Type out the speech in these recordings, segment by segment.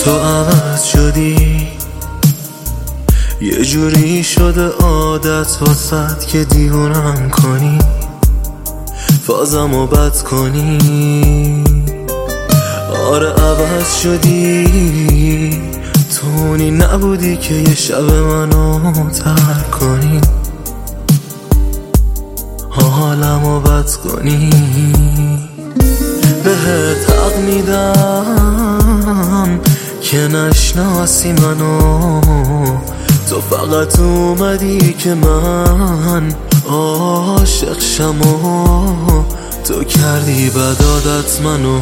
تو عوض شدی، یه جوری شده عادت واسد که دیوونم کنی، فازمو بد کنی. آره عوض شدی، تو اونی نبودی که یه شب منو ترک کنی، حالمو بد کنی. بهت حق میدم که نشناسی منو، تو فقط اومدی که من عاشق شم و تو کردی بد عادت منو.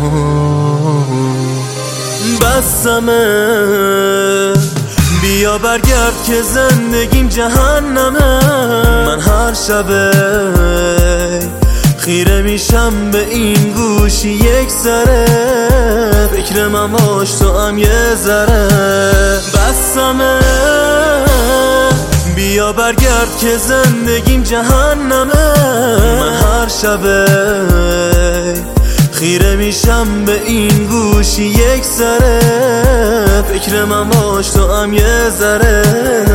بسمه بیا برگرد که زندگیم جهنمه، من هر شبه خیره میشم به این گوشی یک ذره، فکر من باش تو هم یه ذره. بسمه بیا برگرد که زندگیم جهنمه، من هر شبه خیره میشم به این گوشی یک ذره، فکر من باش تو هم یه ذره.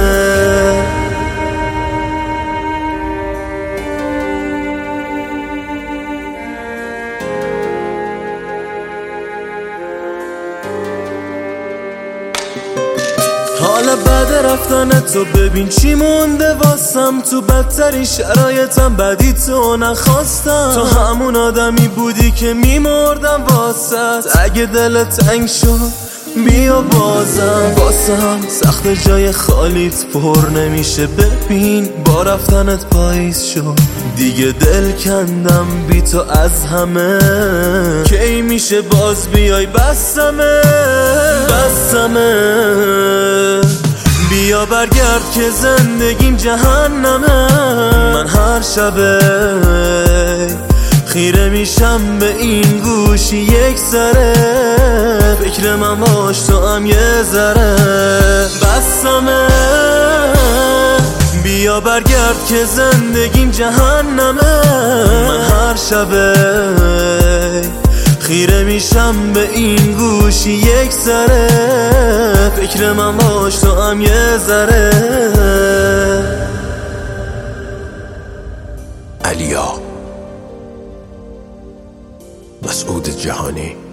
حالا بعد رفتن تو ببین چی مونده واسم، تو بدترین شرایطم بدی تو نخواستم، تو همون آدمی بودی که میمردم واسط. اگه دلت تنگ شد بیا بازم، واسم سخت جای خالیت پر نمیشه. ببین با رفتنت پاییز شد، دیگه دل کندم بی تو از همه، کی میشه باز بیای؟ بسمه بیا برگرد که زندگیم جهنمه، من هر شبه خیره میشم به این گوشی یک ذره، فکر من باش تو هم یه ذره. بسمه بیا برگرد که زندگیم جهنمه، من هر شبه خیره میشم به این گوشی یک ذره، فکر من باش تو هم یه ذره. علیا مسعود جهانی.